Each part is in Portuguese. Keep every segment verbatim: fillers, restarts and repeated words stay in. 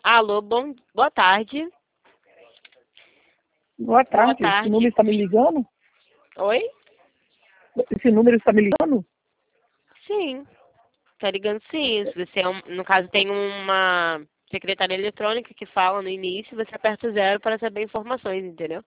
Alô, bom, boa tarde. Boa tarde. Boa tarde. Esse número está me ligando? Oi? Esse número está me ligando? Sim. Tá ligando sim. Se você, é um- no caso, tem uma secretária eletrônica que fala no início, você aperta o zero para saber informações, entendeu?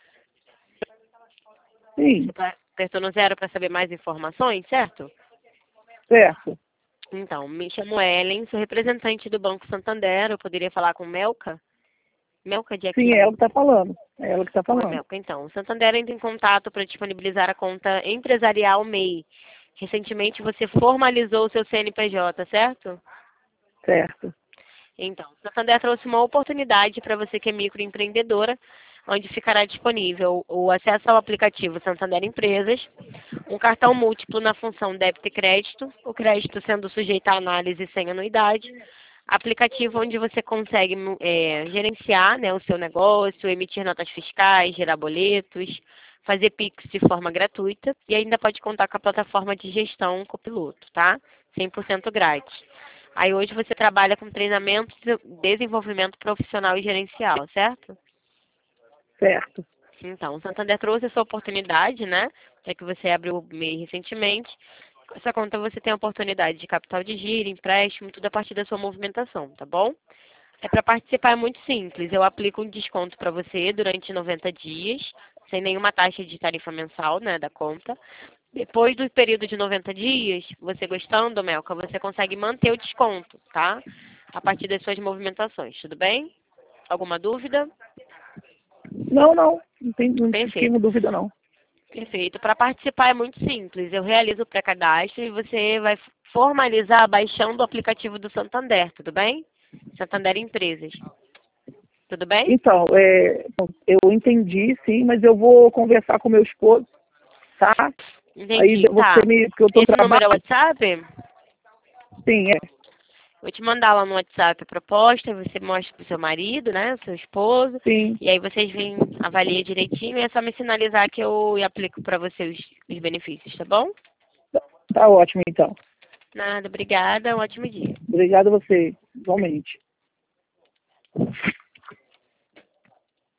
Sim, Você tá- apertou no zero para saber mais informações, certo? certo. Então, me chamo Ellen, sou representante do Banco Santander. Eu poderia falar com Melka? Melka de Sim, é Aquino. ela que está falando. É ela que está Oi, falando. Melka. Então, o Santander entra em contato para disponibilizar a conta empresarial M E I. Recentemente você formalizou o seu C N P J, certo? Certo. Então, o Santander trouxe uma oportunidade para você que é microempreendedora, onde ficará disponível o acesso ao aplicativo Santander Empresas, um cartão múltiplo na função débito e crédito, o crédito sendo sujeito à análise sem anuidade, aplicativo onde você consegue é, gerenciar, né, o seu negócio, emitir notas fiscais, gerar boletos, fazer Pix de forma gratuita e ainda pode contar com a plataforma de gestão Copiloto, tá? cem por cento grátis. Aí hoje você trabalha com treinamento, desenvolvimento profissional e gerencial, certo? Certo. Então, o Santander trouxe essa oportunidade, né? Já que você abriu o M E I recentemente. Com essa conta você tem a oportunidade de capital de giro, empréstimo, tudo a partir da sua movimentação, tá bom? É para participar é muito simples. Eu aplico um desconto para você durante noventa dias, sem nenhuma taxa de tarifa mensal, né, da conta. Depois do período de noventa dias, você gostando, Melka, você consegue manter o desconto, tá? A partir das suas movimentações, tudo bem? Alguma dúvida? Não, não. Não, tem, não fiquei com Perfeito. dúvida, não. Perfeito. Para participar é muito simples. Eu realizo o pré-cadastro e você vai formalizar baixando o aplicativo do Santander, tudo bem? Santander Empresas. Tudo bem? Então, é, eu entendi, sim, mas eu vou conversar com meu esposo, tá? Aí Entendi. Tá. você me... Porque eu estou Esse número é o trabalhando. WhatsApp? Sim, é. Vou te mandar lá no WhatsApp a proposta, você mostra pro seu marido, né, seu esposo, Sim. e aí vocês vêm, avaliam direitinho e é só me sinalizar que eu aplico para você os, os benefícios, tá bom? Tá ótimo, então. Nada, obrigada, um ótimo dia. Obrigado a você, igualmente.